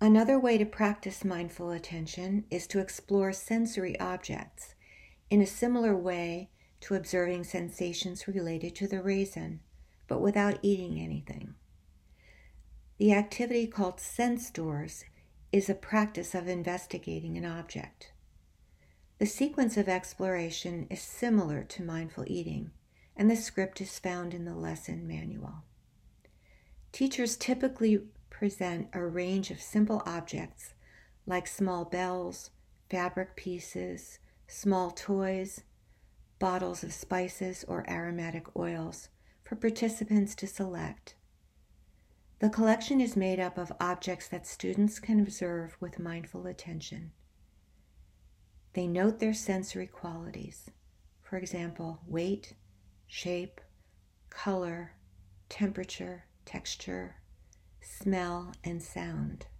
Another way to practice mindful attention is to explore sensory objects in a similar way to observing sensations related to the raisin, but without eating anything. The activity called sense doors is a practice of investigating an object. The sequence of exploration is similar to mindful eating, and the script is found in the lesson manual. Teachers typically present a range of simple objects like small bells, fabric pieces, small toys, bottles of spices or aromatic oils for participants to select. The collection is made up of objects that students can observe with mindful attention. They note their sensory qualities, for example, weight, shape, color, temperature, texture, smell, and sound.